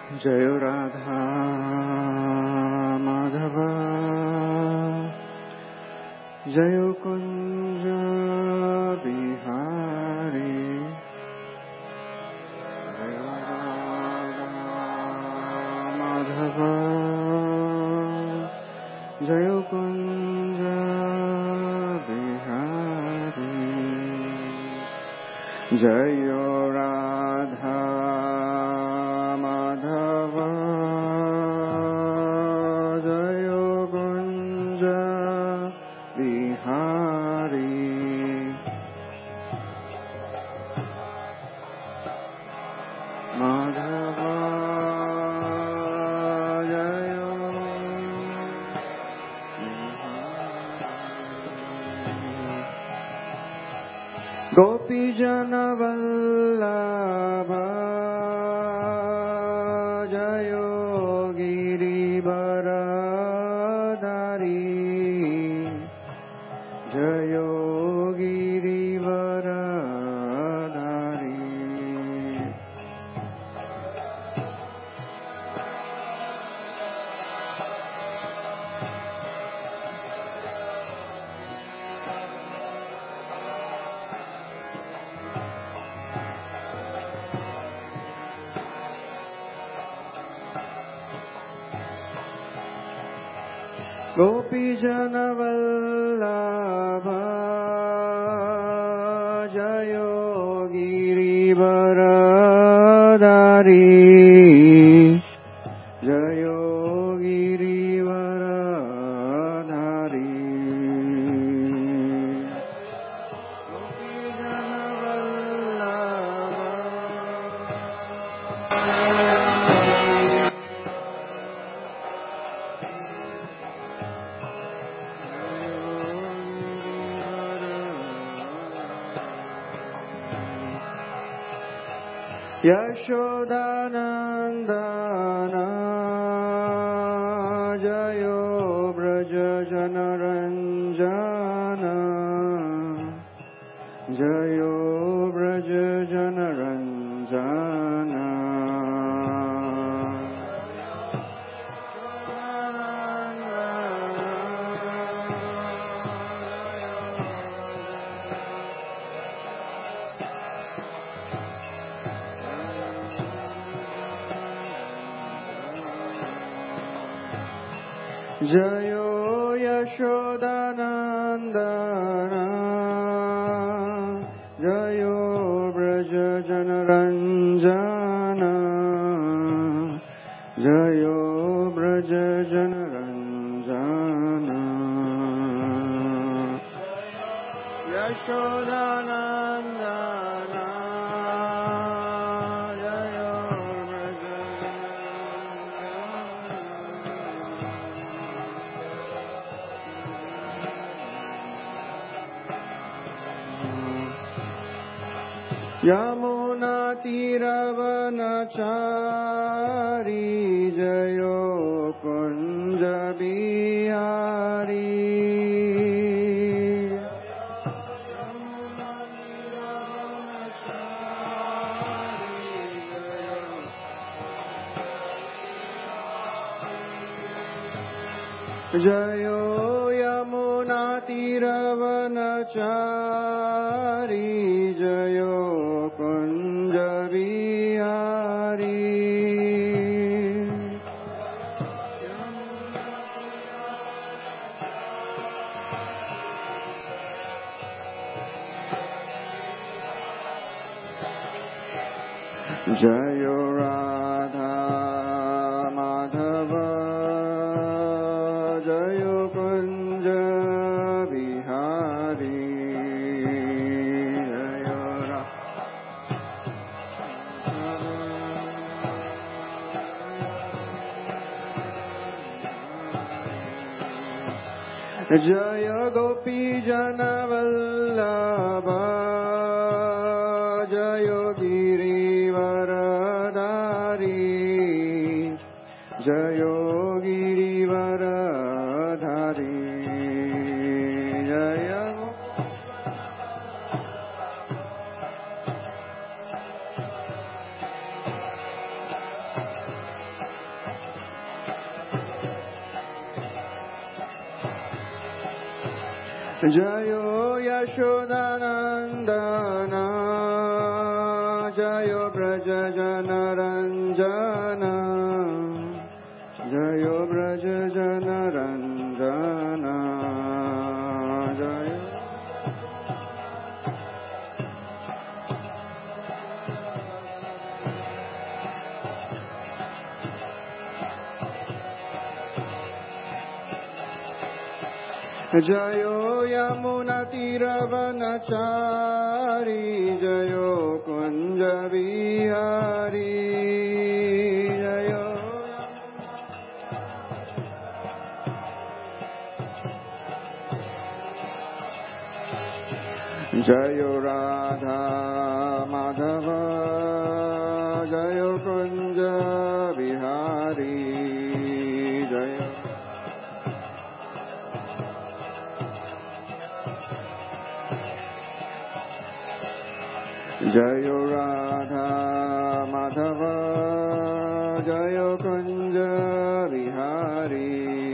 जय राधा माधव जय कुंज बिहारी जय राधा माधव जय कुंज बिहारी जय राधा माधव जय कुंज बिहारी माधव जय गोपी जन वल्लभ जय गिरिवरधारी जय गिरिवरधारी गोपी जन वल्लभ जय गिरिवरधारी जय गिरिवरधारी गोपी जन यशोदानंदन जय ब्रज जनरंजन जय ब्रज जनरंजन जय यशोदानंदन जय ब्रज जनरंजन जय ब्रज जनरंजन यशोदानंदन यमुना तीरवनचारी जय कुंज बिहारी जय यमुना तीरवनचारी जय कुंज बिहारी जय राधा माधव जय कुंज बिहारी जय गोपी जन वल्लभ जय गिरिवरधारी जय गिरिवरधारी जय जयो यशोदानन्दन जयो ब्रज जनरञ्जन जयो ब्रज जनरञ्जन जयो यमुनातीरवनचारी जयो कुञ्ज विहारी जयो राधा माधव जयो कुञ्ज विहारी जयो राधा माधव जयो कुञ्ज विहारी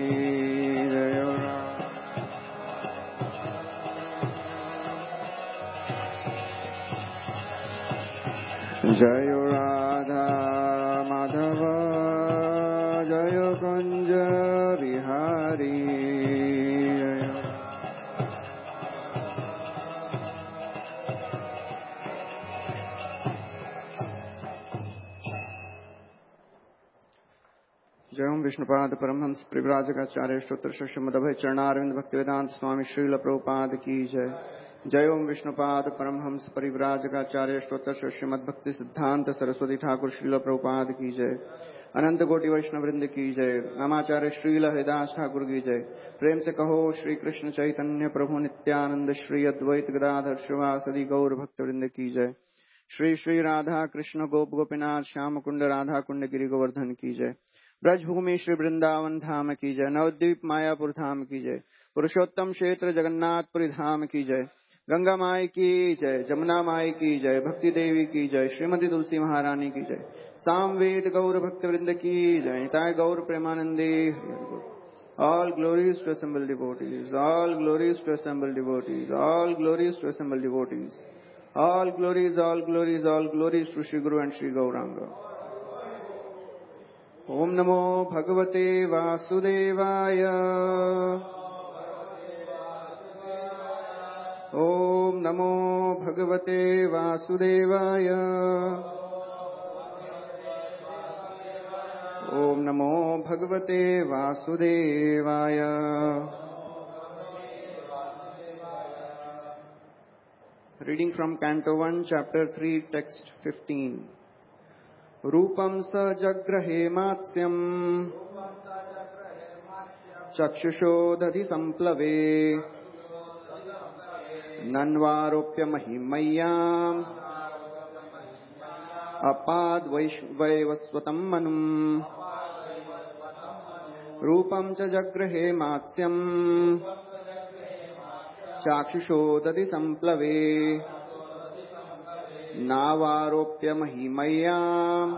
जयो राधा माधव जयो कुञ्ज विहारी जय ओम विष्णुपाद परमहंस परिव्राजकाचार्य स्तोत्र श्रीमद्भय चरणारविंद भक्तिवेदांत स्वामी श्रील प्रभुपाद की जय। जय ओम विष्णुपाद परमहंस परिव्राजकाचार्य स्तोत्र श्रीमद्भक्ति सिद्धांत सरस्वती ठाकुर श्रील प्रभुपाद की जय। अनंत कोटि वैष्णव वृंद की जय। नामाचार्य श्रील हरिदास ठाकुर की जय। प्रेम से कहो श्री कृष्ण चैतन्य प्रभु नित्यानंद श्री अद्वैत गदाधर श्रीवासदि गौर भक्त वृंद की जय। श्री श्री राधा कृष्ण गोप गोपीनाथ श्याम कुंड राधा कुंड गिरि गोवर्धन की जय। ब्रजभूमि श्री वृंदावन धाम की जय। नवद्वीप मायापुर धाम की जय। पुरुषोत्तम क्षेत्र जगन्नाथपुरी धाम की जय। गंगा माई की जय। जमुना माई की जय। भक्ति देवी की जय। श्रीमती तुलसी महारानी की जय। सामवेद गौर भक्त वृंद की जय। निताय गौर प्रेमानंदे। All glories to assemble devotees. All glories to assemble devotees. All glories to assemble devotees. All glories, all glories, all glories to Shri Guru and Shri Gauranga. ओम नमो भगवते वासुदेवाय। ओम नमो भगवते वासुदेवाय। ओम नमो भगवते वासुदेवाय। Reading from Canto 1, Chapter 3, Text 15. रूपं स जग्रहे मात्स्यम् चक्षुषोदधि संप्लवे नन्वारोप्य महिमय्याम् अपाद्वैवस्वतं मनुम्। रूपं च जग्रहे मात्स्यम् चक्षुषोदधि संप्लवे नावारोप्य महिमय्याम्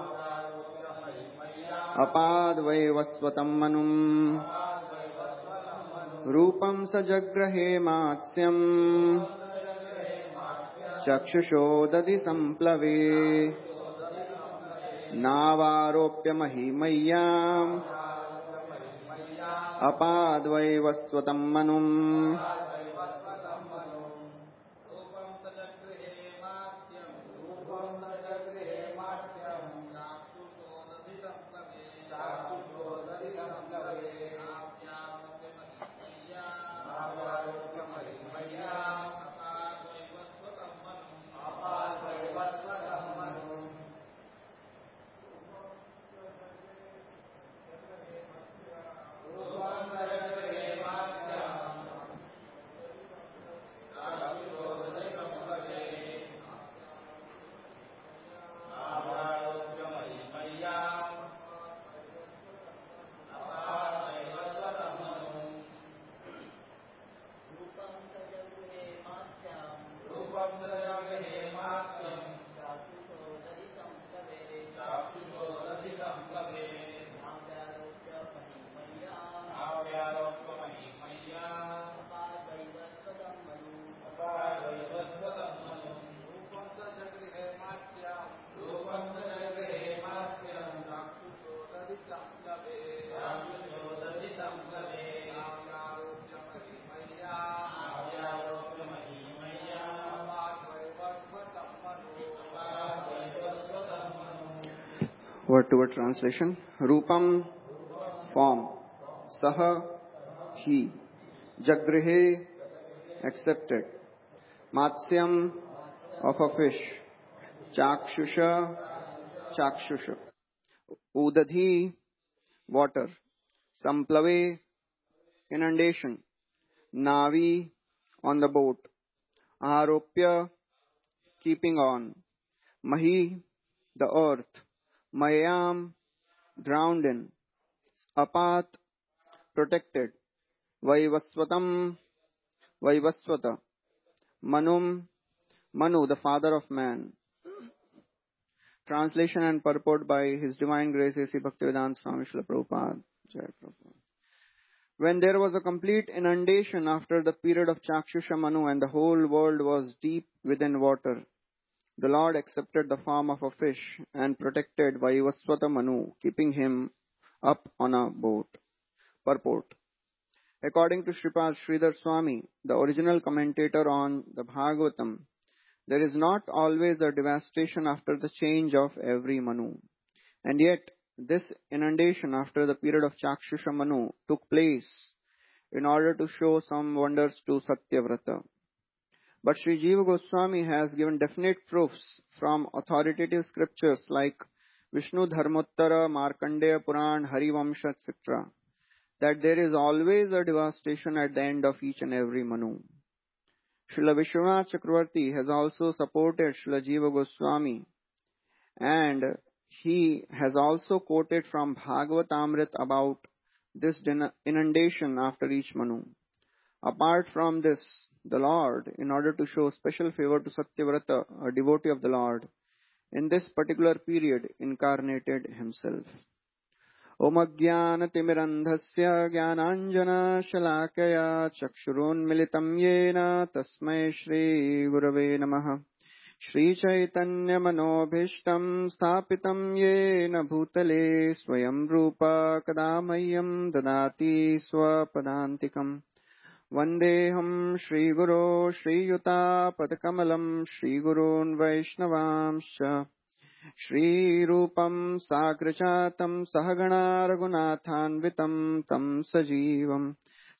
अपाद्वैवस्वतं मनुम्। रूपं स जग्रहे मात्स्यम् चक्षुषोदधि संप्लवे नावारोप्य महिमय्याम् अपाद्वैवस्वतं मनुम्। Word-to-word translation. Rupam, form. Saha, he. Jagrihe, accepted. Matsyam, of a fish. Chakshusha, chakshusha. Udadhi, water. Samplave, inundation. Navi, on the boat. Aropya, keeping on. Mahi, the earth. Mayam, drowned in. Apat, protected. Vaivasvatam, Vaivasvata. Manum, Manu, the father of man. Translation and purport by His Divine Grace A.C. Bhaktivedanta Swami Srila Prabhupada. Jai Prabhupada. When there was a complete inundation after the period of Chakshusha Manu and the whole world was deep within water, the Lord accepted the form of a fish and protected Vaivasvata Manu, keeping him up on a boat. Purport. According to Sripad Sridhar Swami, the original commentator on the Bhagavatam, there is not always a devastation after the change of every Manu. And yet, this inundation after the period of Chakshusha Manu took place in order to show some wonders to Satyavrata. But Sri Jiva Goswami has given definite proofs from authoritative scriptures like Vishnu Dharmottara, Markandeya Puran, Harivamsha, etc., that there is always a devastation at the end of each and every Manu. Srila Vishwanath Chakravarti has also supported Srila Jiva Goswami, and he has also quoted from Bhagavatamrit about this inundation after each Manu. Apart from this, the Lord, in order to show special favor to Satyavrata, a devotee of the Lord, in this particular period incarnated himself. Om Ajnanatimirandhasya Jnananjana Shalakaya Chakshurunmilitam Yena Tasmai Shri Gurave Namaha Shri Chaitanya Manobhishtam Sthapitam Yena Bhutale Swayam Rupa Kadamayam Dadati Swapadantikam Vandeham Shri Guru Shri Yuta Padakamalam Shri Gurun Vaishnavamsha Shri Rupam Sagrachatam Sahagana Raghunathanvitam Tam Sajivam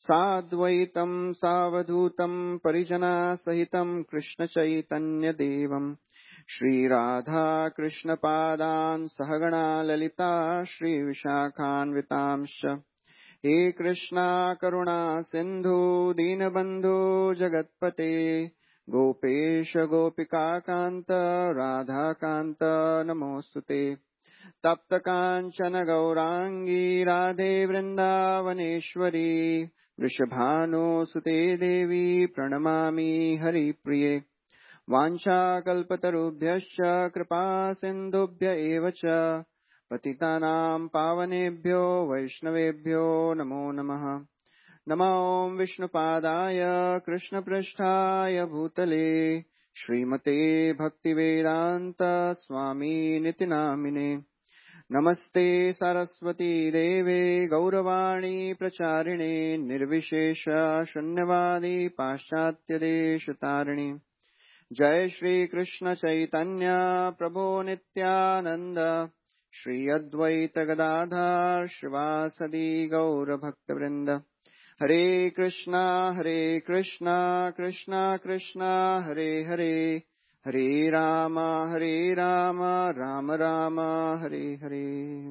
Sadvaitam Savadhutam Parijana Sahitam Krishna Chaitanya Devam Shri Radha Krishna Padan Sahagana Lalita Shri Vishakhanvitamsha He Krishna Karuna Sindhu Dinabandhu Jagatpate Gopesha Gopika Kanta Radha Kanta Namostute Tapta Kanchana Gaurangi Radhe Vrindavaneshwari Vrishabhanu Sute Devi Pranamami Hari Priye Vancha Kalpatarubhyascha Kripa Sindhubhya Evacha Patitanam Pavanebhyo Vaishnavebhyo Namo Namaha Namo Vishnupadaya Krishna Prasthaya Bhutale Srimate Bhaktivedanta Swami Nitinamine Namaste Saraswati Deve Gauravani Pracharine Nirvishesha Shunyavadi Paschatya Deshatarine Jai Shri Krishna Chaitanya Prabhu Nityananda Shri Advaita Gadadhar Shivasadi Gaura Bhakta Hare Krishna, Krishna Krishna, Hare Hare, Hare Rama, Rama Rama, Hare Hare.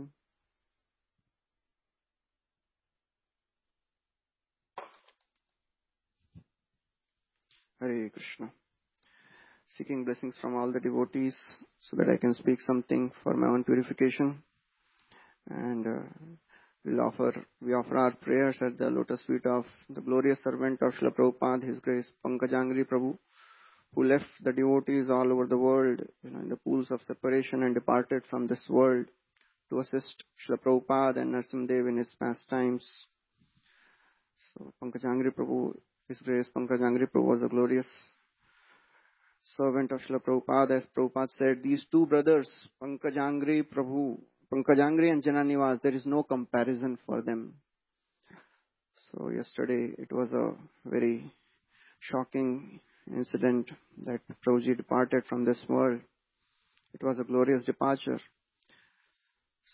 Hare Krishna. Seeking blessings from all the devotees so that I can speak something for my own purification. And we offer our prayers at the lotus feet of the glorious servant of Srila Prabhupada, His Grace Pankajangri Prabhu, who left the devotees all over the world, in the pools of separation and departed from this world to assist Srila Prabhupada and Narsimhadev in his pastimes. So Pankajangri Prabhu, His Grace Pankajangri Prabhu was a glorious servant of Srila Prabhupada. As Prabhupada said, these two brothers, Pankajangri and Jananivas, there is no comparison for them. So yesterday it was a very shocking incident that Prabhuji departed from this world. It was a glorious departure.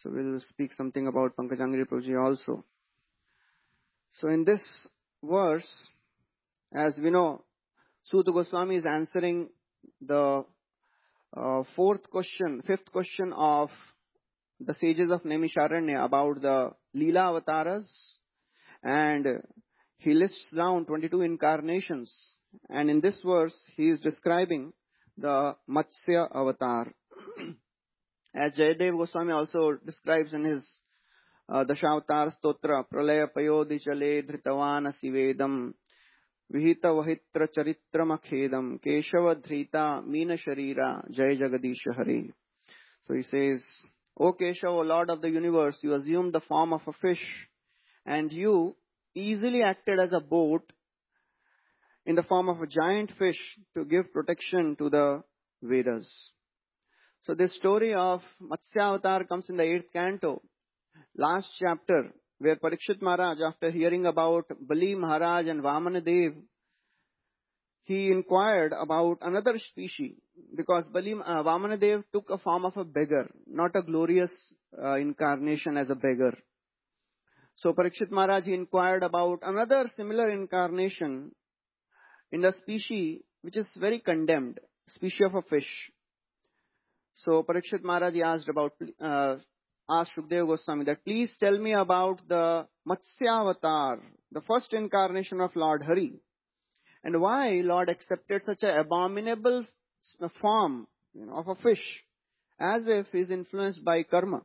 So we'll speak something about Pankajangiri Prabhuji also. So in this verse, as we know, Suta Goswami is answering the fifth question of the sages of Naimisharanya about the Leela avatars, and he lists down 22 incarnations, and in this verse he is describing the Matsya avatar. As Jayadev Goswami also describes in his Dashavatar Stotra, Pralaya Payodi Chale Dhritavan Asivedam Vihita Vahitra Charitram Akhedam Keshava Dhrita Meena Sharira Jai Jagadisha Hare. So he says, O Keshava, O Lord of the universe, you assumed the form of a fish, and you easily acted as a boat in the form of a giant fish to give protection to the Vedas. So this story of Matsya Avatar comes in the 8th canto, last chapter, where Parikshit Maharaj, after hearing about Bali Maharaj and Vamanadev, he inquired about another species, because Vamanadev took a form of a beggar, not a glorious incarnation as a beggar. So Parikshit Maharaj, he inquired about another similar incarnation in the species which is very condemned, species of a fish. So Parikshit Maharaj asked Shukadeva Goswami that, please tell me about the Matsya Avatar, the first incarnation of Lord Hari, and why Lord accepted such an abominable form of a fish, as if he is influenced by karma.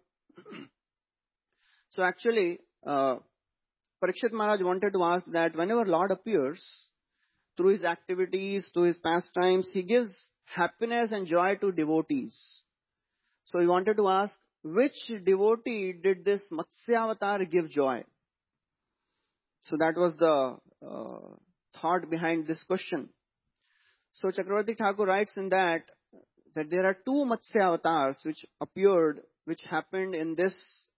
So actually, Parikshit Maharaj wanted to ask that whenever Lord appears, through his activities, through his pastimes, he gives happiness and joy to devotees. So he wanted to ask, which devotee did this Matsya Avatar give joy? So that was the thought behind this question. So Chakravarti Thakur writes in that there are two Matsya Avatars which appeared, which happened in this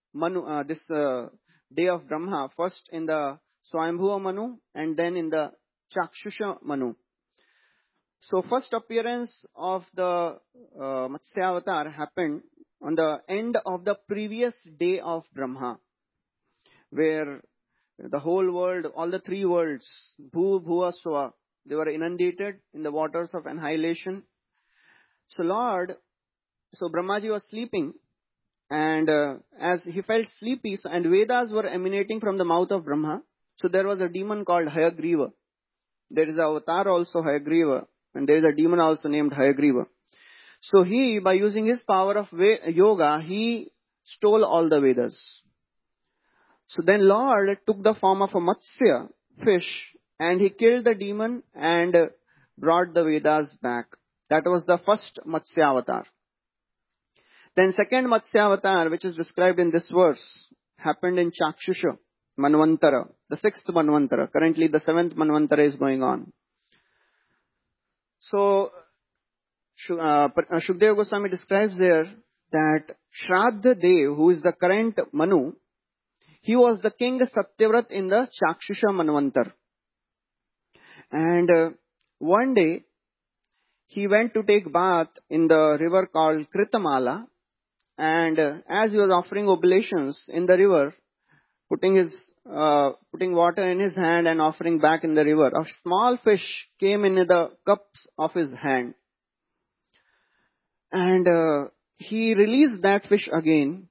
day of Brahma, first in the Swayambhuva Manu and then in the Chakshusha Manu. So first appearance of the Matsya Avatar happened on the end of the previous day of Brahma, where the whole world, all the three worlds, Bhu, Bhuva, Swa, they were inundated in the waters of annihilation. So Brahmaji was sleeping, and as he felt sleepy, and Vedas were emanating from the mouth of Brahma, so there was a demon called Hayagriva. There is an avatar also, Hayagriva, and there is a demon also named Hayagriva. So he, by using his power of yoga, he stole all the Vedas. So then Lord took the form of a Matsya, fish, and he killed the demon and brought the Vedas back. That was the first Matsya Avatar. Then second Matsya Avatar, which is described in this verse, happened in Chakshusha Manvantara, the 6th Manvantara. Currently the 7th Manvantara is going on. So Shukadeva Goswami describes there that Shraddha Dev, who is the current Manu, he was the king Satyavrat in the Chakshusha Manvantar. And one day, he went to take bath in the river called Kritamala, and as he was offering oblations in the river, putting water in his hand and offering back in the river, a small fish came in the cups of his hand. And he released that fish again.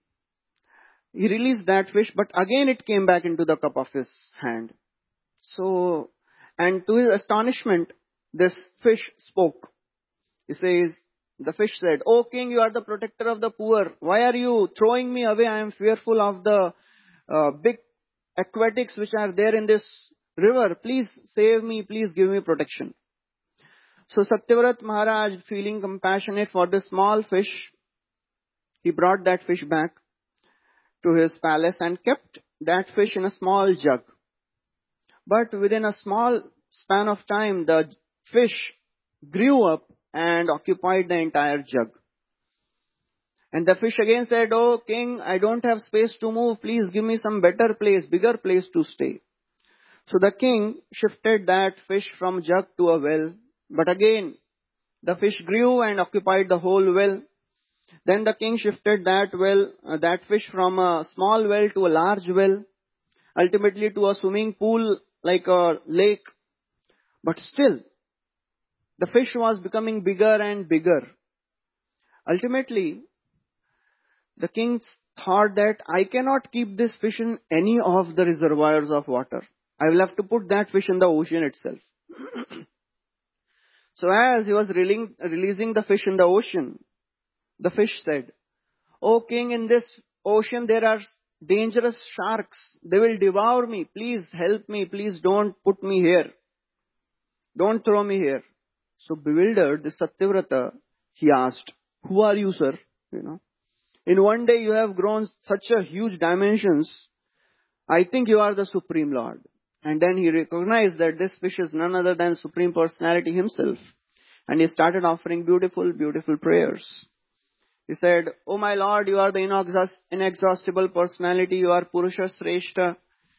But again it came back into the cup of his hand. So, and to his astonishment, this fish spoke. He says, the fish said, "O king, you are the protector of the poor. Why are you throwing me away? I am fearful of the big aquatics which are there in this river. Please save me. Please give me protection." So Satyavrat Maharaj, feeling compassionate for the small fish, he brought that fish back to his palace and kept that fish in a small jug. But within a small span of time, the fish grew up and occupied the entire jug. And the fish again said, "Oh king, I don't have space to move. Please give me some better place, bigger place to stay." So the king shifted that fish from jug to a well. But again, the fish grew and occupied the whole well. Then the king shifted that fish from a small well to a large well, ultimately to a swimming pool like a lake. But still, the fish was becoming bigger and bigger. Ultimately, the king thought that I cannot keep this fish in any of the reservoirs of water. I will have to put that fish in the ocean itself. So as he was releasing the fish in the ocean, the fish said, "O king, in this ocean there are dangerous sharks. They will devour me. Please help me. Please don't put me here. Don't throw me here." So bewildered, the Satyavrata, he asked, "Who are you, sir? In one day you have grown such a huge dimensions. I think you are the Supreme Lord." And then he recognized that this fish is none other than Supreme Personality himself. And he started offering beautiful, beautiful prayers. He said, "Oh my Lord, you are the inexhaustible personality. You are Purusha Sreshta.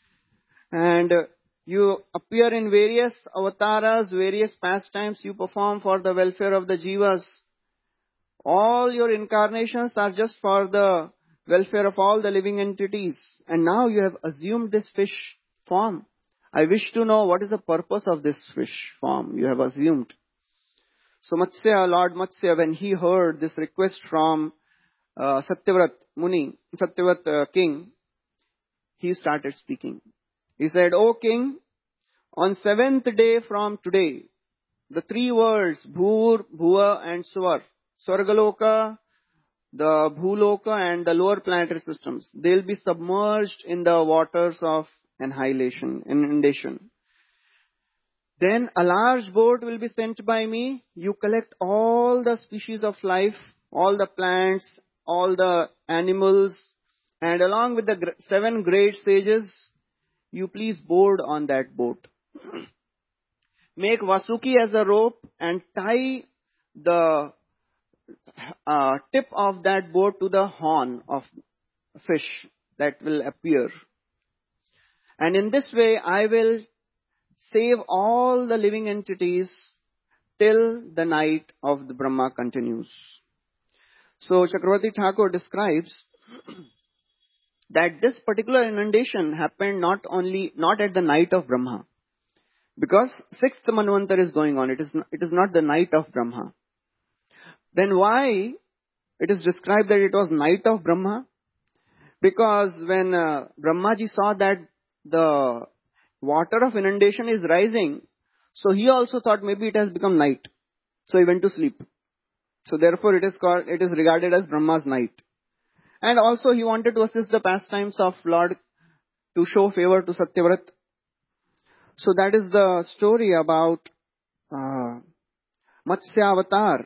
And you appear in various avatars, various pastimes you perform for the welfare of the jivas. All your incarnations are just for the welfare of all the living entities. And now you have assumed this fish form. I wish to know what is the purpose of this fish form you have assumed." So Lord Matsya, when he heard this request from Satyavrat king, he started speaking. He said, "O king, on 7th day from today, the three worlds, Bhur, Bhuva and Svar, Swargaloka, the Bhuloka and the lower planetary systems, they'll be submerged in the waters of inundation. Then a large boat will be sent by me. You collect all the species of life, all the plants, all the animals, and along with the 7 great sages, you please board on that boat. Make Vasuki as a rope and tie the tip of that boat to the horn of fish that will appear. And in this way, I will save all the living entities till the night of the Brahma continues." So Chakravarti Thakur describes that this particular inundation happened not at the night of Brahma, because 6th Manvantar is going on. It is not the night of Brahma. Then why it is described that it was night of Brahma? Because when Brahmaji saw that the water of inundation is rising, so he also thought maybe it has become night. So he went to sleep. So therefore it is regarded as Brahma's night. And also he wanted to assist the pastimes of Lord to show favor to Satyavrat. So that is the story about Matsya Avatar.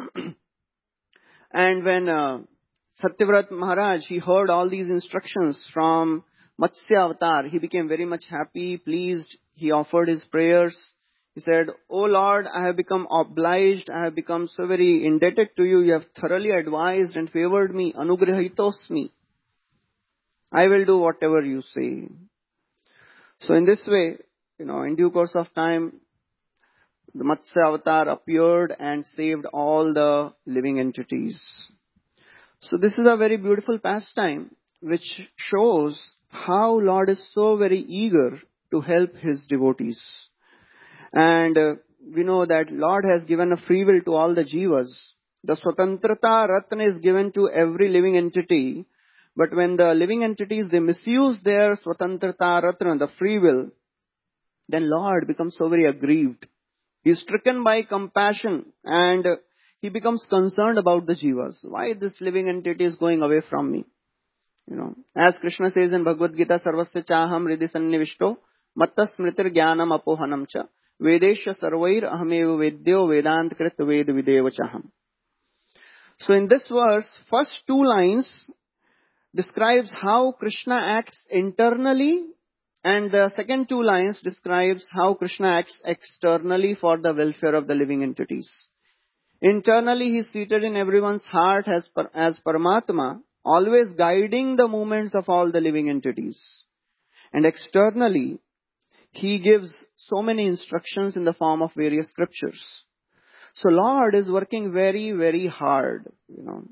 And when Satyavrat Maharaj, he heard all these instructions from Matsya Avatar, he became very much happy, pleased. He offered his prayers. He said, "O Lord, I have become obliged. I have become so very indebted to you. You have thoroughly advised and favored me. Anugrahitosmi. I will do whatever you say." So in this way, in due course of time, the Matsya Avatar appeared and saved all the living entities. So this is a very beautiful pastime which shows how Lord is so very eager to help his devotees. And we know that Lord has given a free will to all the jivas. The Swatantrata Ratna is given to every living entity. But when the living entities, they misuse their Swatantrata Ratna, the free will, then Lord becomes so very aggrieved. He is stricken by compassion and he becomes concerned about the jivas. Why this living entity is going away from me? As Krishna says in Bhagavad Gita, "Sarvasya chaham hridi sannivishto, matta smritir jnanam apohanam cha, vedesha sarvair ahamev vedyo vedant krit ved videva chaham." So in this verse, first 2 lines describes how Krishna acts internally, and the second 2 lines describes how Krishna acts externally for the welfare of the living entities. Internally, he is seated in everyone's heart as Paramatma, always guiding the movements of all the living entities. And externally, he gives so many instructions in the form of various scriptures. So Lord is working very, very hard,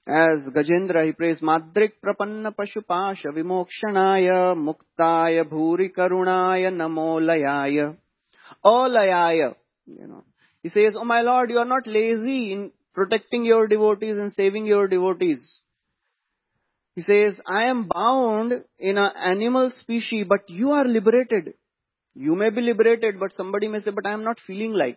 As Gajendra, he prays Madrik Prapanna Pashupasha Vimokshanaya Muktaya Bhuri Karunaya Namo Layaya. O Layaya. He says, oh my Lord, you are not lazy in protecting your devotees and saving your devotees. He says, I am bound in an animal species, but you are liberated. You may be liberated, but somebody may say, but I am not feeling like.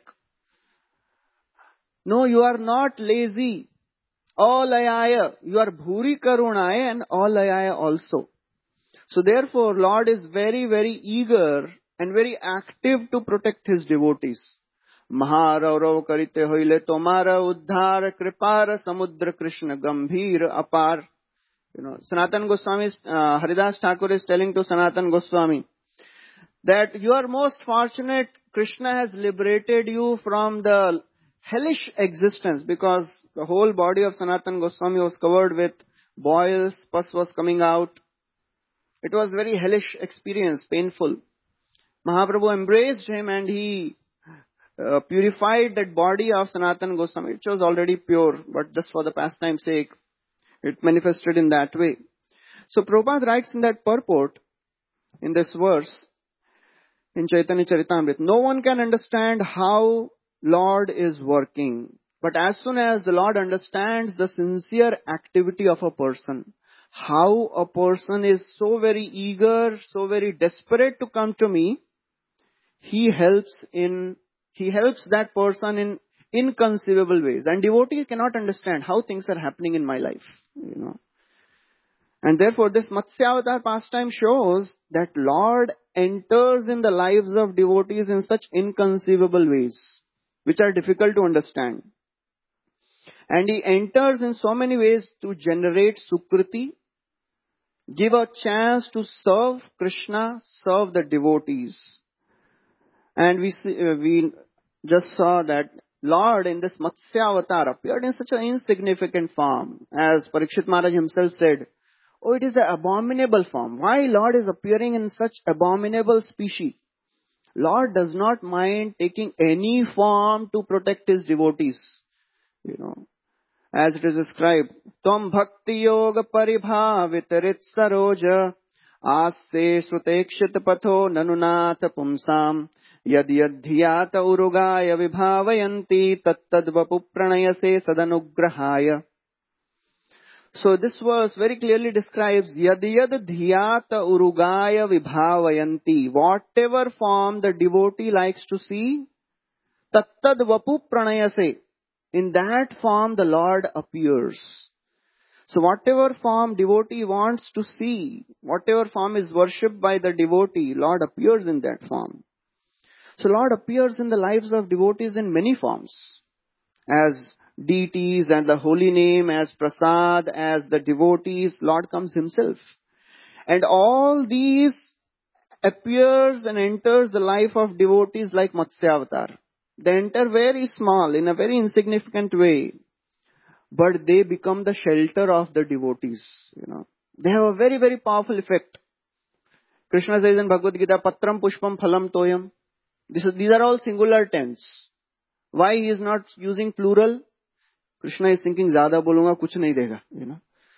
No, you are not lazy. Alayaya, you are Bhuri Karunaya and Alayaya also. So therefore, Lord is very, very eager and very active to protect his devotees. Maharaurav karite hoile tomara uddhara kripara samudra Krishna gambhir apar. Sanatan Goswami, Haridas Thakur is telling to Sanatan Goswami that you are most fortunate. Krishna has liberated you from the hellish existence, because the whole body of Sanatan Goswami was covered with boils, pus was coming out. It was very hellish experience, painful. Mahaprabhu embraced him and he purified that body of Sanatan Goswami. It was already pure, but just for the pastime's sake, it manifested in that way. So Prabhupada writes in that purport, in this verse, in Chaitanya Charitamrita, no one can understand how Lord is working. But as soon as the Lord understands the sincere activity of a person, how a person is so very eager, so very desperate to come to me, he helps that person in inconceivable ways. And devotees cannot understand how things are happening in my life, And therefore this Matsya-avatar pastime shows that Lord enters in the lives of devotees in such inconceivable ways, which are difficult to understand. And he enters in so many ways to generate Sukriti, give a chance to serve Krishna, serve the devotees. And we just saw that Lord in this Matsya-avatar appeared in such an insignificant form. As Parikshit Maharaj himself said, oh, it is an abominable form. Why Lord is appearing in such abominable species? Lord does not mind taking any form to protect his devotees. As it is described, Tvam bhakti yoga paribhavitarit saroja asye srutekshit patho nanunatha pumsam yad yadhyata urugaya vibhavayanti tattad vapu pranayase sadanugrahaya. So this verse very clearly describes yad dhyata urugaya vibhavayanti. Whatever form the devotee likes to see, tattad vapu pranayase. In that form the Lord appears. So whatever form devotee wants to see, whatever form is worshipped by the devotee, Lord appears in that form. So Lord appears in the lives of devotees in many forms. As deities and the holy name, as prasad, as the devotees, Lord comes himself. And all these appears and enters the life of devotees like Matsya-avatar. They enter very small, in a very insignificant way, but they become the shelter of the devotees. They have a very, very powerful effect. Krishna says in Bhagavad Gita, Patram Pushpam Phalam Toyam. These are all singular tense. Why he is not using plural? Krishna is thinking, Zada bolunga, kuch nahi dega.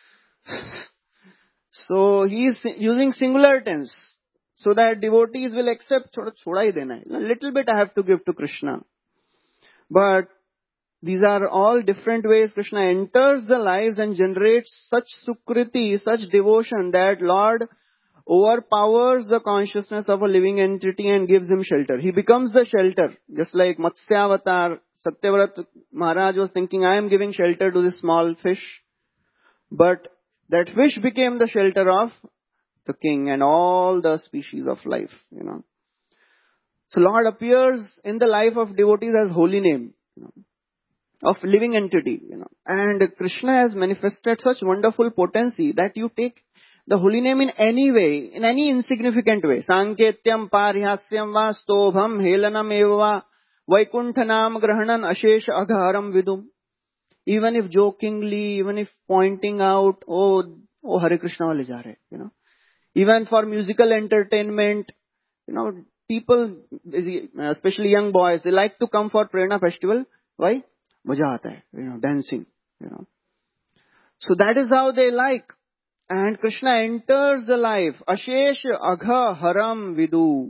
So he is using singular tense, so that devotees will accept, choda hi dena hai. A little bit I have to give to Krishna. But these are all different ways Krishna enters the lives and generates such sukriti, such devotion that Lord overpowers the consciousness of a living entity and gives him shelter. He becomes the shelter. Just like Matsya-avatar, Satyavrat Maharaj was thinking, I am giving shelter to this small fish. But that fish became the shelter of the king and all the species of life, So Lord appears in the life of devotees as holy name, of living entity, And Krishna has manifested such wonderful potency that you take the holy name in any way, in any insignificant way. Sanketyam paryasyam va stobham helanam eva vaikunthanam grahanan ashesha agharam vidum. Even if jokingly, even if pointing out, oh Hare Krishna wale ja rahe, Even for musical entertainment, people, especially young boys, they like to come for Prerna festival. Why? Maja aata hai, dancing, So that is how they like. And Krishna enters the life. Ashesh agha haram vidu.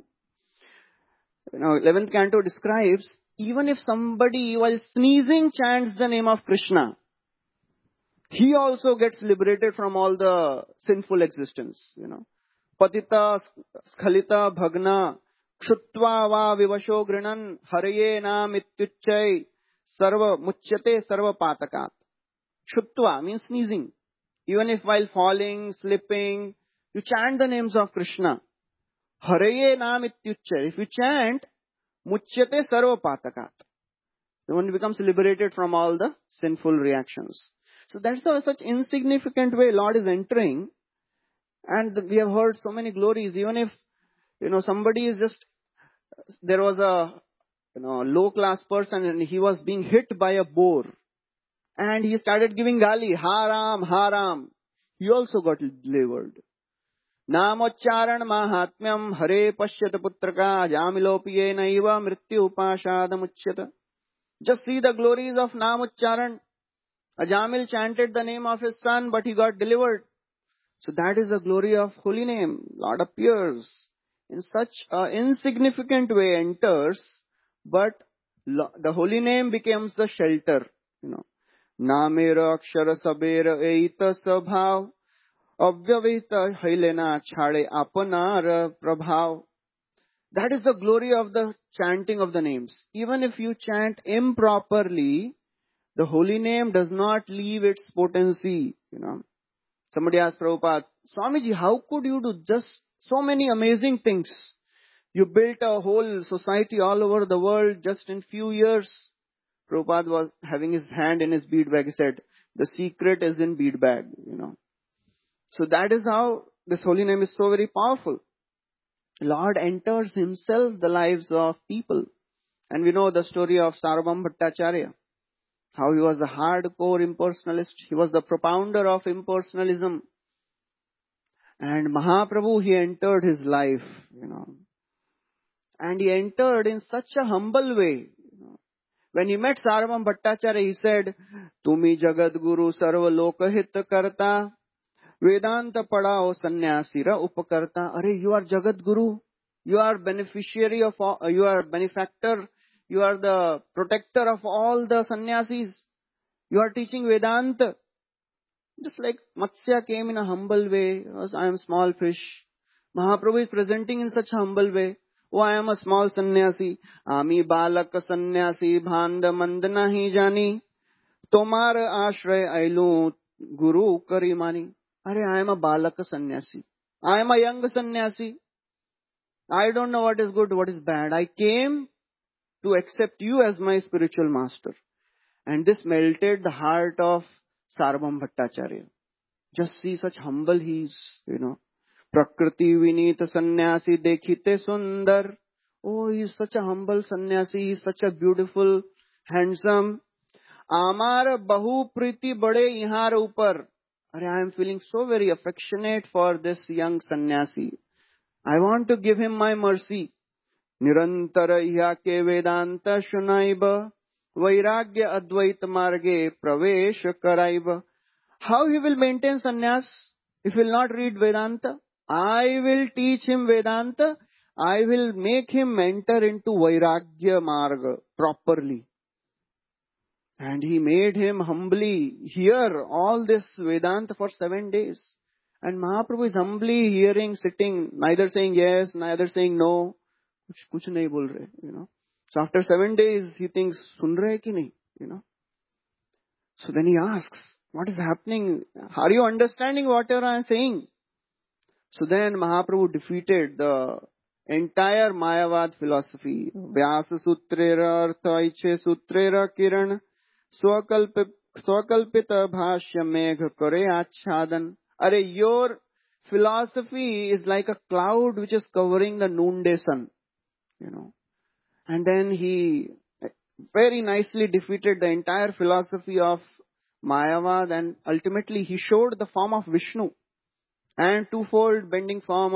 11th canto describes, even if somebody while sneezing chants the name of Krishna, he also gets liberated from all the sinful existence, Patita, skhalita, bhagna, kshutva va vivasho grinan, haraye nam ityuchai, sarva muchyate sarva patakat. Kshutva means sneezing. Even if while falling, slipping, you chant the names of Krishna. Haraye nam ityuchai. If you chant, muchyate sarva patakat. The one becomes liberated from all the sinful reactions. So that's how such insignificant way Lord is entering. And we have heard so many glories. Even if, somebody is just, there was a, low class person and he was being hit by a boar. And he started giving gali, haram, haram. He also got delivered. Namocharan mahatmyam hare pashyata putraka jamilopiye naiva mrityu upashadamuchyata. Just see the glories of Namucharan. Ajamil chanted the name of his son, but he got delivered. So that is the glory of holy name. Lord appears in such an insignificant way, enters, but the holy name becomes the shelter. Namera akshara sabera eita sabhav avyavita hailena chhade apanar prabhav. That is the glory of the chanting of the names. Even if you chant improperly, the holy name does not leave its potency. Somebody asked Prabhupada, Swamiji, how could you do just so many amazing things? You built a whole society all over the world just in few years. Prabhupada was having his hand in his bead bag. He said, the secret is in bead bag, So that is how this holy name is so very powerful. Lord enters himself the lives of people. And we know the story of Sarvabhauma Bhattacharya. How he was a hardcore impersonalist. He was the propounder of impersonalism. And Mahaprabhu, he entered his life, And he entered in such a humble way. When he met Sarvabhauma Bhattacharya, he said, Tumi Jagat Guru Sarva Lokahit Karta Vedanta Padao Sannyasira Upakarta. Are, you are Jagat Guru. You are beneficiary of all, you are benefactor. You are the protector of all the sannyasis. You are teaching Vedanta. Just like Matsya came in a humble way. I am small fish. Mahaprabhu is presenting in such a humble way. Oh, I am a small sannyasi. Ami balak sannyasi bhanda mand nahi jani. Tomar ashray ailu guru karimani. Are, I am a balak sannyasi. I am a young sannyasi. I don't know what is good, what is bad. I came to accept you as my spiritual master. And this melted the heart of Sarvabhauma Bhattacharya. Just see such humble he is, Prakriti vinita sannyasi dekhite sundar. Oh, he is such a humble sannyasi. He is such a beautiful, handsome. Amar bahu priti bade ihar upar. I am feeling so very affectionate for this young sannyasi. I want to give him my mercy. Nirantara ke Vedanta shunaiba. Vairagya Advaita Marge Pravesh Karaiva. How he will maintain sannyas if he will not read Vedanta? I will teach him Vedanta. I will make him enter into Vairagya Marga properly. And he made him humbly hear all this Vedanta for 7 days. And Mahaprabhu is humbly hearing, sitting, neither saying yes, neither saying no. Kuch nahi bol rahe, So after 7 days, he thinks, sun rahe ki nahi, So then he asks, what is happening? Are you understanding whatever I am saying? So then Mahaprabhu defeated the entire Mayavad philosophy. Vyasa Sutrera Artha Aiche Sutrera Kiran Swakalpita Bhashya Megha Kore Achadan. Are, your philosophy is like a cloud which is covering the noonday sun, And then he very nicely defeated the entire philosophy of Mayavad, and ultimately he showed the form of Vishnu and threefold bending form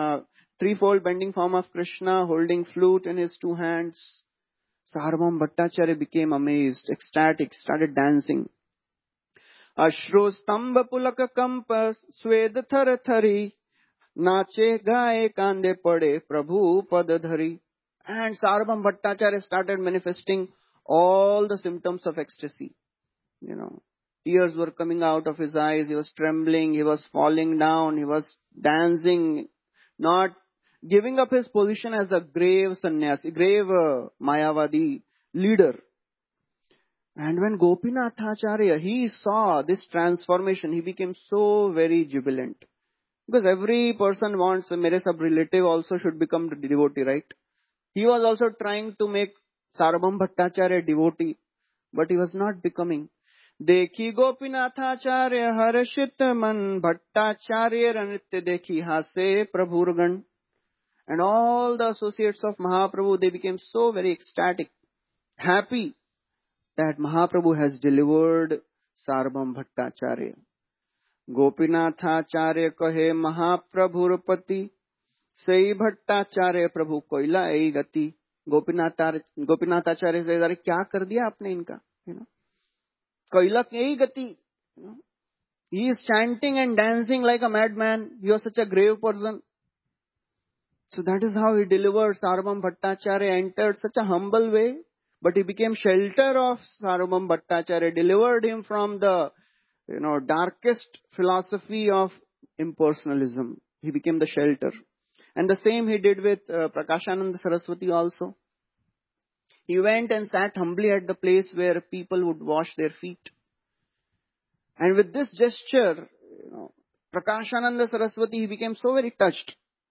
of Krishna holding flute in his 2 hands. Sarvabhauma Bhattacharya became amazed, ecstatic, started dancing. अश्रु स्तंभ पुलक कंप स्वेद थर थरी नाचे गाए कांदे पड़े प्रभु पद धरी. And Sarvabhauma Bhattacharya started manifesting all the symptoms of ecstasy. Tears were coming out of his eyes. He was trembling. He was falling down. He was dancing, not giving up his position as a grave sannyasi, grave Mayavadi leader. And when Gopinathacharya, he saw this transformation, he became so very jubilant. Because every person wants, mere sab relative also should become the devotee, right? He was also trying to make Sarvabhauma Bhattacharya devotee, but he was not becoming. देखी गोपीनाथाचार्य हर्षित मन भट्टाचार्य नृत्य देखी हासे प्रभुर्गण. And all the associates of Mahaprabhu, they became so very ecstatic, happy that Mahaprabhu has delivered Sarvabhauma Bhattacharya. Gopinathacharya कहे महाप्रभुरपति सही भट्टाचार्य प्रभु कोयला यही गति. गोपीनाथाचार्य से क्या कर दिया आपने इनका, कोयला यही गति. He is chanting and dancing like a madman. You are such a grave person. So that is how he delivered. Sarvabhauma Bhattacharya entered such a humble way, but he became shelter of Sarvabhauma Bhattacharya, delivered him from the darkest philosophy of impersonalism. He became the shelter. And the same he did with Prakashananda Saraswati also. He went and sat humbly at the place where people would wash their feet. And with this gesture, Prakashananda Saraswati, he became so very touched.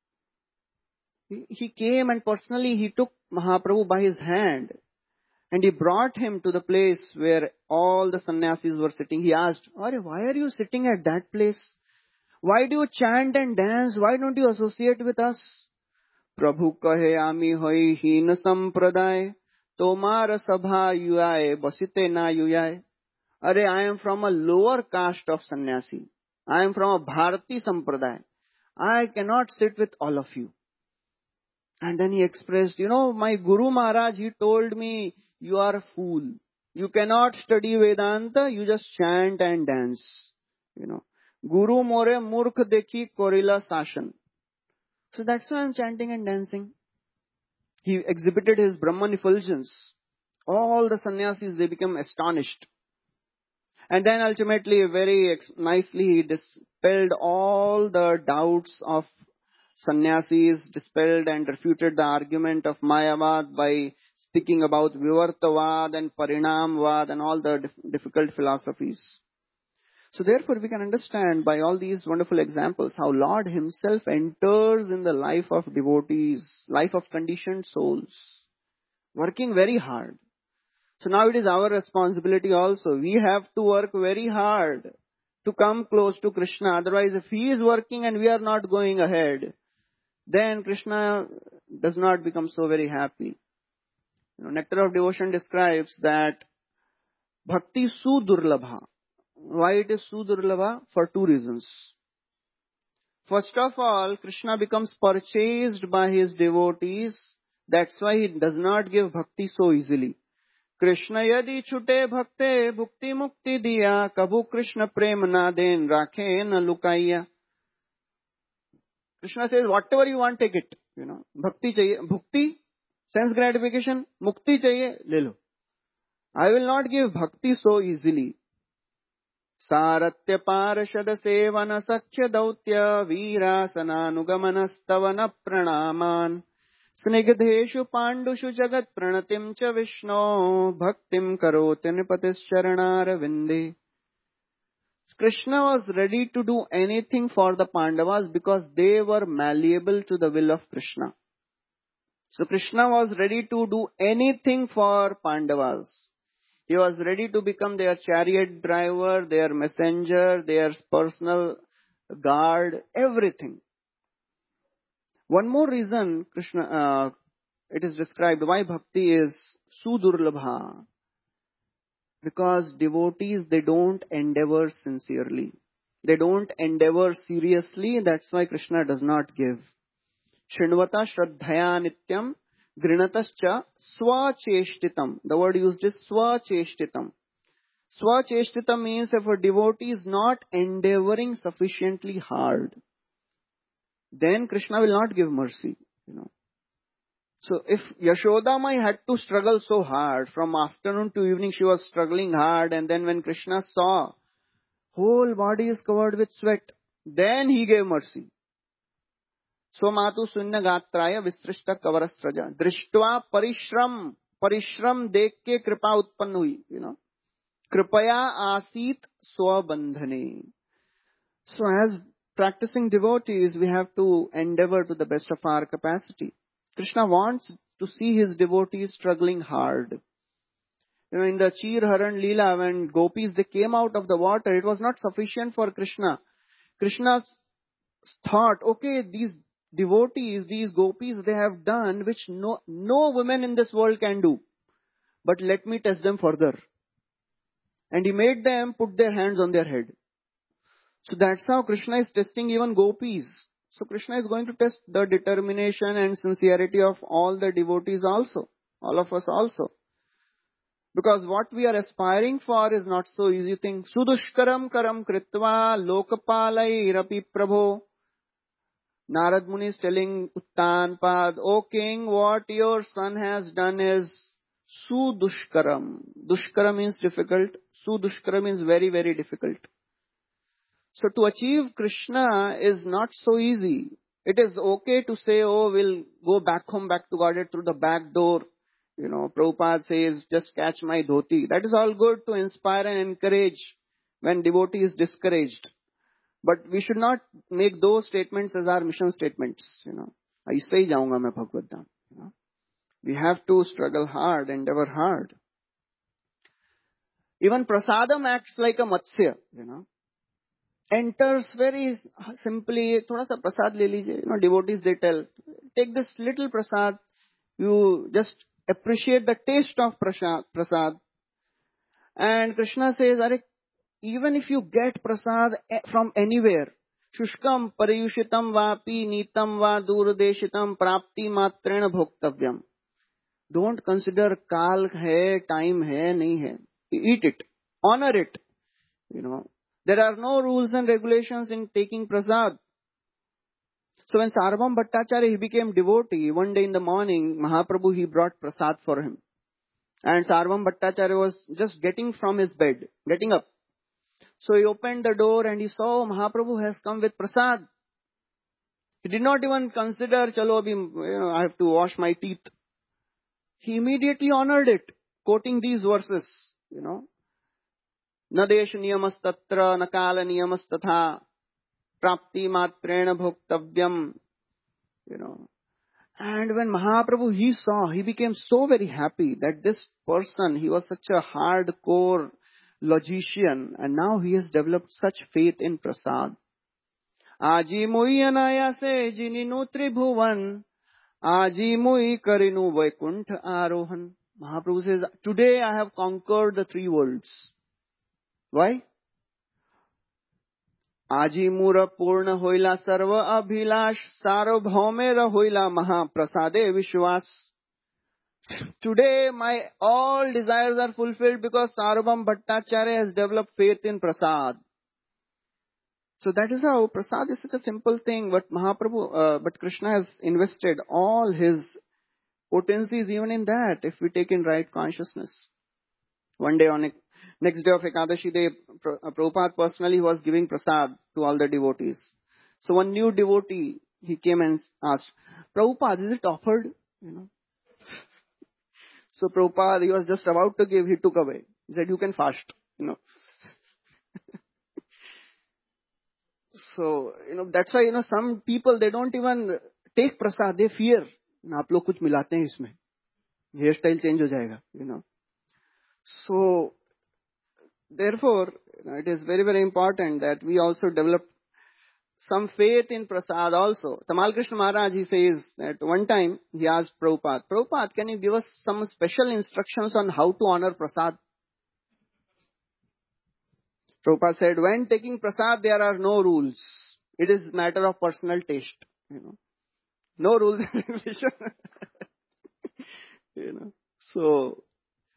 He came and personally he took Mahaprabhu by his hand and he brought him to the place where all the sannyasis were sitting. He asked, "Arey, why are you sitting at that place? Why do you chant and dance? Why don't you associate with us?" Prabhu kahe ami hoi heen sampraday tomar sabha yuaye basite na yuaye. Arey, I am from a lower caste of sannyasi. I am from a Bharati Sampraday. I cannot sit with all of you. And then he expressed, my Guru Maharaj, he told me, you are a fool. You cannot study Vedanta, you just chant and dance. Guru more murkh dekhi korila sashan. So that's why I'm chanting and dancing. He exhibited his Brahman effulgence. All the sannyasis, they became astonished. And then ultimately, very nicely, he dispelled all the doubts of sannyasis, dispelled and refuted the argument of Mayavad by speaking about Vivartavad and Parinamvad and all the difficult philosophies. So therefore, we can understand by all these wonderful examples how Lord himself enters in the life of devotees, life of conditioned souls, working very hard. So now it is our responsibility also. We have to work very hard to come close to Krishna. Otherwise, if he is working and we are not going ahead, then Krishna does not become so very happy. Nectar of Devotion describes that bhakti sudurlabha. Why it is sudurlabha? For two reasons. First of all, Krishna becomes purchased by his devotees. That's why he does not give bhakti so easily. Krishna yadi chute bhakte bhukti mukti diya kabhu Krishna prem na den rakhe na lukaiya. Krishna says, whatever you want, take it. Bhakti chahiye, bhukti, sense gratification, mukti chahiye, le lo. I will not give bhakti so easily. Saratya parashad sevana sakya dautya virasananugamanastavana pranaman. Snigdheshu pandushu jagat pranatim cha Vishno bhaktim karoti nipatis charanar vinde. Krishna was ready to do anything for the Pandavas because they were malleable to the will of Krishna. So Krishna was ready to do anything for Pandavas. He was ready to become their chariot driver, their messenger, their personal guard, everything. One more reason it is described why bhakti is sudurlabha. Because devotees, they don't endeavor sincerely. They don't endeavor seriously. That's why Krishna does not give. Shrindvata shraddhaya nityam grinatascha swacheshtitam. The word used is swacheshtitam. Swacheshtita means if a devotee is not endeavoring sufficiently hard, then Krishna will not give mercy, you know. So if Yashoda Mai had to struggle so hard, from afternoon to evening she was struggling hard, and then when Krishna saw whole body is covered with sweat, then he gave mercy. Swamatu sunya gatraya visrishta kavarasraja. Drishtva parishram dekh ke kripa utpann hui, you know. Kripaya asit swabandhane. So as practicing devotees, we have to endeavor to the best of our capacity. Krishna wants to see his devotees struggling hard. You know, in the Chir Haran Leela, when gopis, they came out of the water, it was not sufficient for Krishna. Krishna thought, okay, these devotees, these gopis, they have done which no women in this world can do. But let me test them further. And he made them put their hands on their head. So that's how Krishna is testing even gopis. So Krishna is going to test the determination and sincerity of all the devotees also. All of us also. Because what we are aspiring for is not so easy thing. Sudushkaram karam kritva lokapalai rapi prabho. Narad Muni is telling Uttanpad, O king, what your son has done is sudushkaram. Dushkaram means difficult. Sudushkaram means very, very difficult. So to achieve Krishna is not so easy. It is okay to say, oh, we'll go back home, back to Godhead through the back door. You know, Prabhupada says, just catch my dhoti. That is all good to inspire and encourage when devotee is discouraged. But we should not make those statements as our mission statements. You know, aise hi jaunga main Bhagavad Dham. You know, we have to struggle hard, endeavor hard. Even prasadam acts like a matsya, you know. Enters very simply, thoda sa prasad le lijiye. You know, devotees, they tell, take this little prasad, you just appreciate the taste of prasad. And Krishna says, Are, even if you get prasad from anywhere, shushkam pariyushitam vapi nitam va durdeshitam prapti matrena bhoktavyam. Don't consider kal hai, time hai, nahi hai. Eat it. Honor it. You know. There are no rules and regulations in taking prasad. So when Sarvabhauma Bhattacharya, he became devotee, one day in the morning, Mahaprabhu, he brought prasad for him. And Sarvabhauma Bhattacharya was just getting from his bed, getting up. So he opened the door and he saw Mahaprabhu has come with prasad. He did not even consider, chalo abhi, you know, I have to wash my teeth. He immediately honored it, quoting these verses, you know. Na desh niyamas tatra, na kala niyamas tatha, prapti matrena bhoktavyam, you know. And when Mahaprabhu, he saw, he became so very happy that this person, he was such a hardcore logician, and now he has developed such faith in prasad. Aji mui anayase jininu tribhuvan, aji mui karinu vaikuntha arohan. Mahaprabhu says, today I have conquered the three worlds. Why? Aji mura purna hoila sarva abhilash sarvabhaumera hoila mahaprasade vishwas. Today my all desires are fulfilled because Sarvabhauma Bhattacharya has developed faith in prasad. So that is how prasad is such a simple thing, but but Krishna has invested all his potencies even in that, if we take in right consciousness. One day next day of Ekadashi day, Prabhupada personally was giving prasad to all the devotees. So one new devotee, he came and asked, Prabhupada, is it offered? You know. So Prabhupada, he was just about to give, he took away. He said, you can fast, you know. So, you know, that's why, you know, some people, they don't even take prasad, they fear. आप लोग कुछ मिलाते हैं इसमें, hair style change हो जाएगा, you know. So, therefore, you know, it is very, very important that we also develop some faith in prasad also. Tamal Krishna Maharaj, he says that one time he asked Prabhupada, can you give us some special instructions on how to honor prasad? Prabhupada said, when taking prasad, there are no rules. It is matter of personal taste. You know, no rules and regulation. You know, so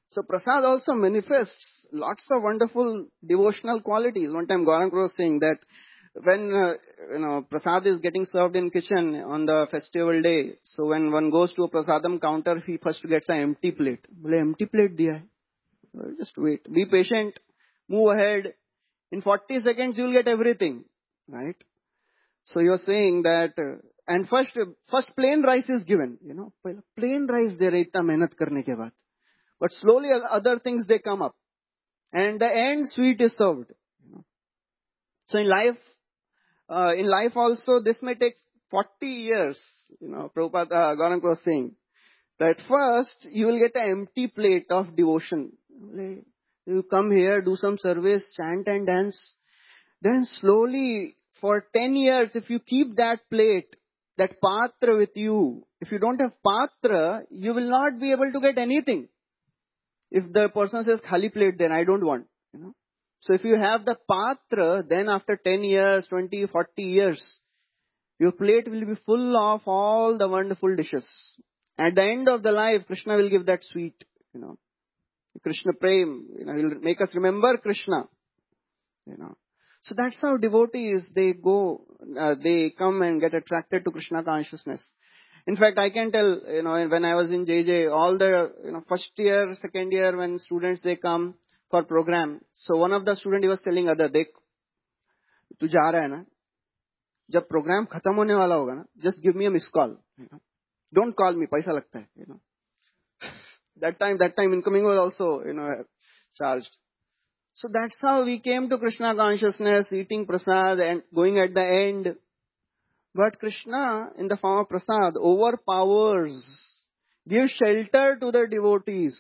So prasad also manifests lots of wonderful devotional qualities. One time Gauranga was saying that when prasad is getting served in kitchen on the festival day, so when one goes to a prasadam counter, he first gets an empty plate. Bole empty plate diya hai. Well, just wait. Be patient. Move ahead. In 40 seconds you will get everything. Right? So you're saying that, and first plain rice is given. Plain rice there itna mehnat karne ke baad. But slowly other things they come up. And the end sweet is served. So in life also this may take 40 years. Prabhupada Gauranga was saying that first you will get an empty plate of devotion. You come here, do some service, chant and dance. Then slowly for 10 years, if you keep that plate, that patra with you, if you don't have patra, you will not be able to get anything. If the person says khali plate, then I don't want. So if you have the patra, then after 10 years, 20, 40 years, your plate will be full of all the wonderful dishes. At the end of the life, Krishna will give that sweet, Krishna Prem, he'll make us remember Krishna, So that's how devotees, they come and get attracted to Krishna consciousness. In fact, I can tell, when I was in JJ, all the, first year, second year, when students, they come for program. So one of the students, he was telling other, Dekh, tu ja raha hai na? Jab program khatam hone wala hoga na, just give me a missed call. Don't call me, paisa lagta hai, That time incoming was also, charged. So that's how we came to Krishna consciousness, eating prasad and going at the end. But Krishna, in the form of prasad, overpowers, gives shelter to the devotees.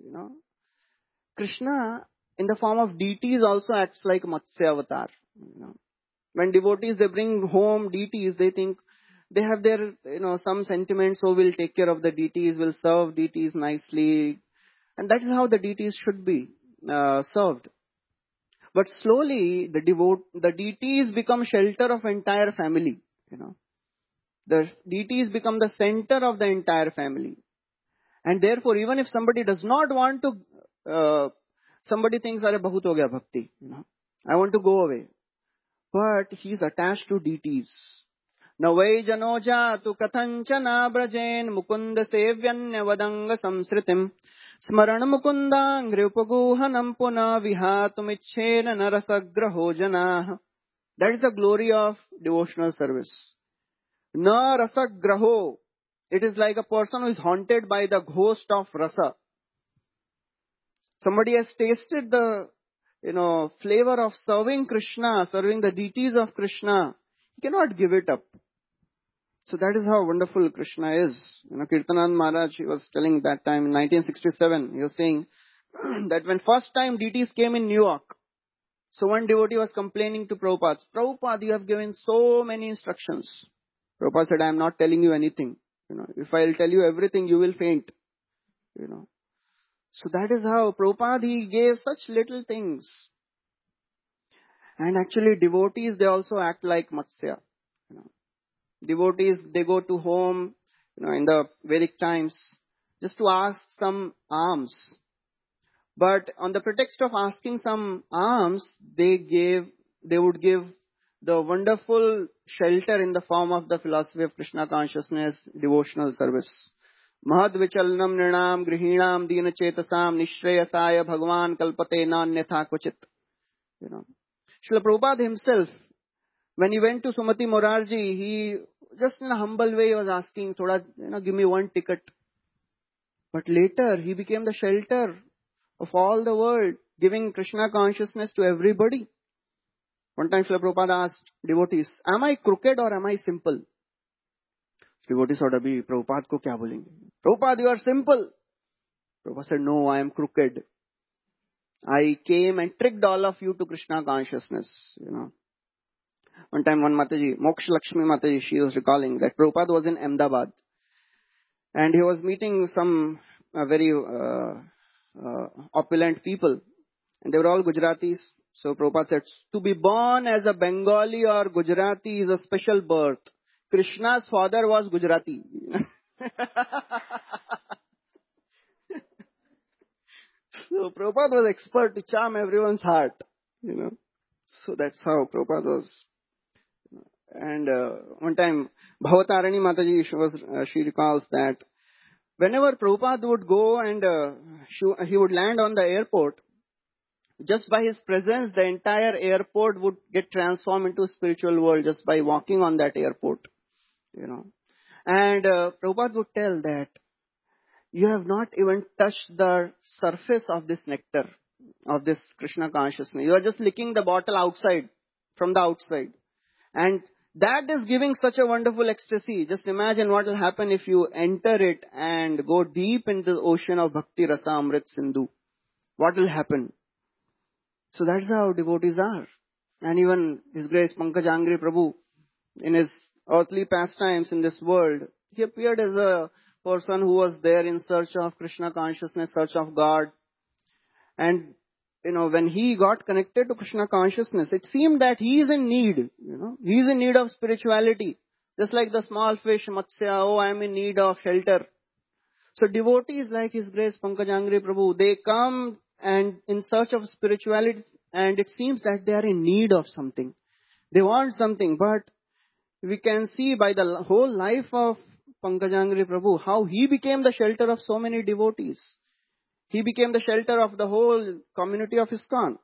Krishna, in the form of deities, also acts like Matsya avatar. When devotees, they bring home deities, they think they have their, some sentiments, so we'll take care of the deities, we'll serve deities nicely. And that is how the deities should be served. But slowly, the deities become shelter of entire family. The deities become the center of the entire family. And therefore, even if somebody does not want to, somebody thinks, "Arey, bahut ho gaya bhakti, I want to go away." But he is attached to deities. Navai janoja tu kathanchana brajen mukunda sevyanya vadanga samsritim smaran mukundang gripaguhanam puna vihatumichena narasagraho janah. That is the glory of devotional service. Narasagraho. It is like a person who is haunted by the ghost of rasa. Somebody has tasted the, flavor of serving Krishna, serving the deities of Krishna. He cannot give it up. So that is how wonderful Krishna is. Kirtanand Maharaj, he was telling that time in 1967, he was saying that when first time deities came in New York, so one devotee was complaining to Prabhupada, "Prabhupada, you have given so many instructions." Prabhupada said, "I am not telling you anything. If I will tell you everything, you will faint." So that is how Prabhupada, he gave such little things. And actually devotees, they also act like Matsya. Devotees, they go to home, in the Vedic times, just to ask some alms. But on the pretext of asking some alms, they would give the wonderful shelter in the form of the philosophy of Krishna consciousness, devotional service. Mahad vichalnam nirnam grihinam dina chetasam nishrayasaya bhagavan kalpate nanyatha kvachit. Srila Prabhupada himself, when he went to Sumati Morarji, he just in a humble way was asking, "Thoda, give me one ticket." But later he became the shelter of all the world, giving Krishna consciousness to everybody. One time Srila Prabhupada asked devotees, "Am I crooked or am I simple?" Devotees thought, "Abhi Prabhupada ko kya bolenge? Prabhupada, you are simple." Prabhupada said, "No, I am crooked. I came and tricked all of you to Krishna consciousness." One time one Mataji, Moksha Lakshmi Mataji, she was recalling that Prabhupada was in Ahmedabad and he was meeting some very opulent people and they were all Gujaratis. So Prabhupada said, "To be born as a Bengali or Gujarati is a special birth. Krishna's father was Gujarati." So Prabhupada was expert to charm everyone's heart, So that's how Prabhupada was. And one time, Bhavatarani Mataji, she recalls that whenever Prabhupada would go and he would land on the airport, just by his presence, the entire airport would get transformed into a spiritual world just by walking on that airport, And Prabhupada would tell that you have not even touched the surface of this nectar, of this Krishna consciousness. You are just licking the bottle outside, from the outside. And that is giving such a wonderful ecstasy. Just imagine what will happen if you enter it and go deep into the ocean of Bhakti Rasa Amrit Sindhu. What will happen? So that's how devotees are. And even His Grace Pankaj Angri Prabhu, in his earthly pastimes in this world, he appeared as a person who was there in search of Krishna consciousness, search of God. And, when he got connected to Krishna consciousness, it seemed that he is in need, He is in need of spirituality. Just like the small fish, Matsya, oh, I am in need of shelter. So devotees like His Grace Pankaj Angri Prabhu, they come and in search of spirituality, and it seems that they are in need of something. They want something, but we can see by the whole life of Pankaj Angri Prabhu how he became the shelter of so many devotees. He became the shelter of the whole community of ISKCON.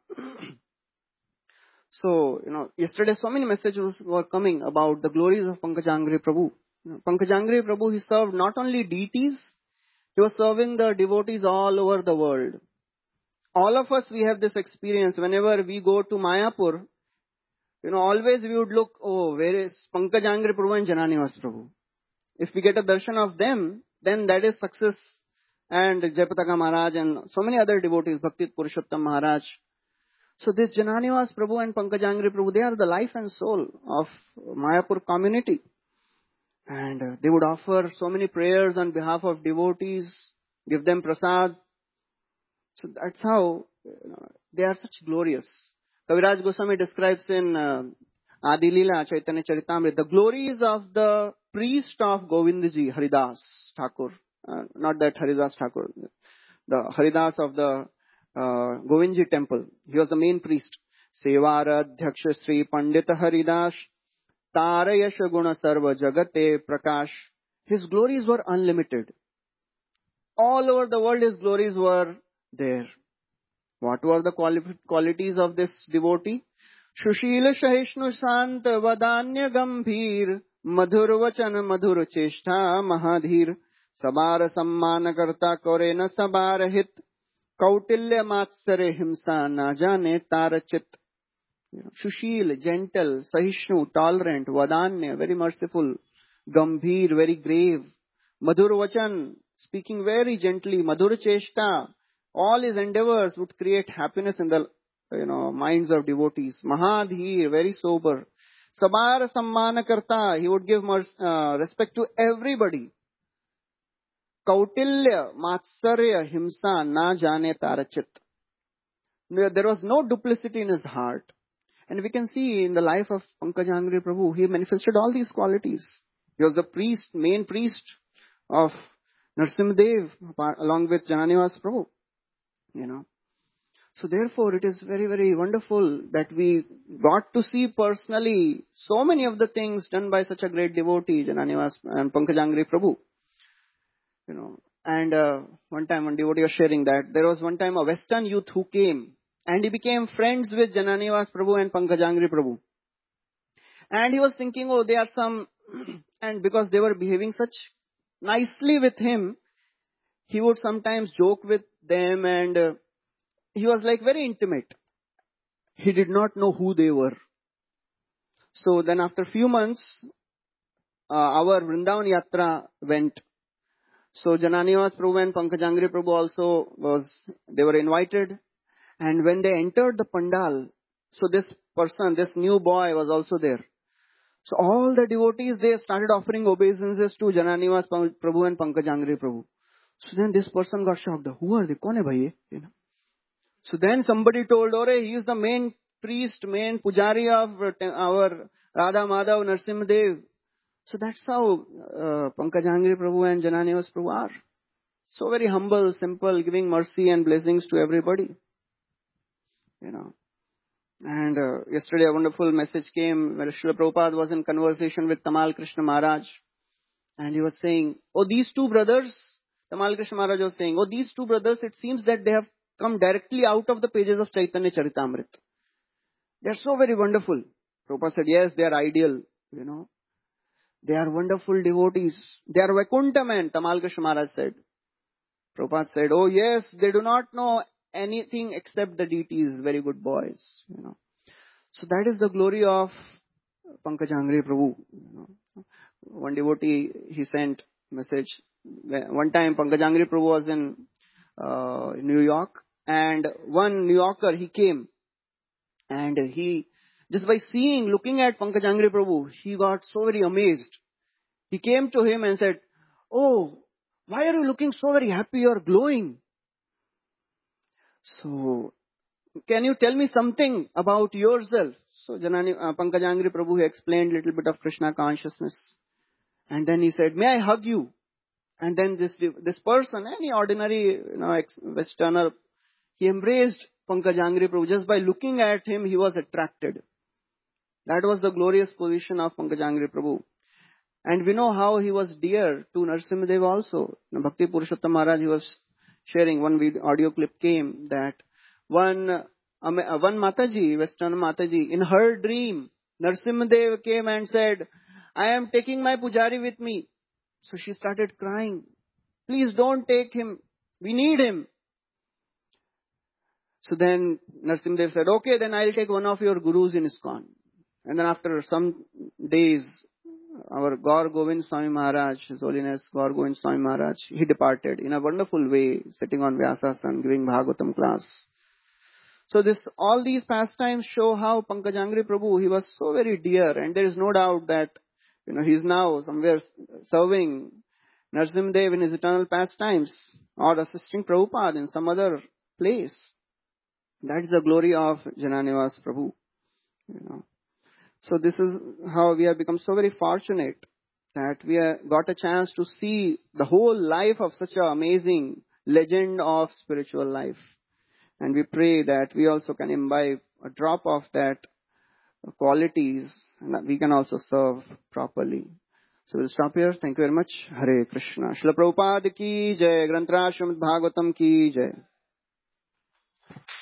So, yesterday so many messages were coming about the glories of Pankaj Angri Prabhu. Pankaj Angri Prabhu, he served not only deities, he was serving the devotees all over the world. All of us, we have this experience. Whenever we go to Mayapur, always we would look, oh, where is Pankaj Angri Prabhu and Jananivas Prabhu? If we get a darshan of them, then that is success. And Jayapataka Maharaj and so many other devotees, Bhakti Purushottam Maharaj. So this Jananivas Prabhu and Pankaj Angri Prabhu, they are the life and soul of Mayapur community. And they would offer so many prayers on behalf of devotees, give them prasad. So that's how they are such glorious. Kaviraj Goswami describes in Adi Leela Chaitanya Charitamrita the glories of the priest of Govindji, Haridas Thakur. Not that Haridas Thakur, the Haridas of the Govindji temple. He was the main priest. Sevaradhyaksha Sri Pandita Haridas Tarayasha Guna Sarva Jagate Prakash. His glories were unlimited. All over the world his glories were there. What were the qualities of this devotee? Shushila Shahishnu Sant Vadanya Gambhir Madhur Vachan Madhur Cheshtha Mahadhir Sabara Sammana Karta Korena Sabara Hit Kautilya Matsare Himsa Najane Tarachit. Shushil, gentle, Sahishnu, tolerant, Vadanya, very merciful, Gambhir, very grave, Madhur Vachan, speaking very gently, Madhur Cheshta, all his endeavors would create happiness in the minds of devotees. Mahadhir, very sober. Sabara Sammana Karta, he would give respect to everybody. Kautilya, Matsarya, Himsa, Na Jane Tarachit. There was no duplicity in his heart. And we can see in the life of Pankaj Angri Prabhu, he manifested all these qualities. He was the main priest of Narsimhadev, along with Jananivas Prabhu. So therefore, it is very, very wonderful that we got to see personally so many of the things done by such a great devotee, Jananivas and Pankaj Angri Prabhu. And one time, one devotee was sharing that there was one time a Western youth who came and he became friends with Jananivas Prabhu and Pankaj Angri Prabhu. And he was thinking, oh, they are some, and because they were behaving such nicely with him, he would sometimes joke with them and he was like very intimate. He did not know who they were. So then after a few months, our Vrindavan Yatra went. So Jananivas Prabhu and Pankaj Angri Prabhu also they were invited. And when they entered the pandal, so this person, this new boy was also there. So all the devotees, they started offering obeisances to Jananivas Prabhu and Pankaj Angri Prabhu. So then this person got shocked. Who are they? Kaun hai bhai? So then somebody told, he is the main priest, main pujari of our Radha Madhav Narsimhadev. So that's how Pankaj Angri Prabhu and Jananivas Prabhu are. So very humble, simple, giving mercy and blessings to everybody. And yesterday a wonderful message came where Srila Prabhupada was in conversation with Tamal Krishna Maharaj. And he was saying, oh, these two brothers, Tamal Krishna Maharaj was saying, oh, these two brothers, it seems that they have come directly out of the pages of Chaitanya Charitamrita. They are so very wonderful. Prabhupada said, yes, they are ideal, They are wonderful devotees. They are Vaikuntha men, Tamal Krishna Maharaj said. Prabhupada said, oh yes, they do not know anything except the deities, very good boys, So that is the glory of Pankajangri Prabhu. One devotee, he sent message. One time Pankajangri Prabhu was in New York, and one New Yorker, he came, and he, just by looking at Pankajangri Prabhu, he got so very amazed. He came to him and said, oh, why are you looking so very happy or glowing? So, can you tell me something about yourself? So, Pankajangri Prabhu, he explained a little bit of Krishna consciousness. And then he said, may I hug you? And then this person, any ordinary, Westerner, he embraced Pankajangri Prabhu. Just by looking at him, he was attracted. That was the glorious position of Pankajangri Prabhu. And we know how he was dear to Narasimhadev also. Bhakti Purushottam Maharaj, he was sharing, one audio clip came that one Mataji, Western Mataji, in her dream, Narasimhadev came and said, I am taking my pujari with me. So she started crying. Please don't take him. We need him. So then Narasimhadev said, okay, then I'll take one of your gurus in ISKCON. And then after some days, our Gaur Govind Swami Maharaj, His Holiness Gaur Govind Swami Maharaj, he departed in a wonderful way, sitting on Vyasasan, giving Bhagavatam class. So all these pastimes show how Pankajangri Prabhu, he was so very dear, and there is no doubt that, he's now somewhere serving Narasimhadev in his eternal pastimes, or assisting Prabhupada in some other place. That is the glory of Jananivas Prabhu, So this is how we have become so very fortunate that we have got a chance to see the whole life of such an amazing legend of spiritual life. And we pray that we also can imbibe a drop of that qualities and that we can also serve properly. So we'll stop here. Thank you very much. Hare Krishna. Srila Prabhupada ki jai. Granth Raj Srimad Bhagavatam ki jai.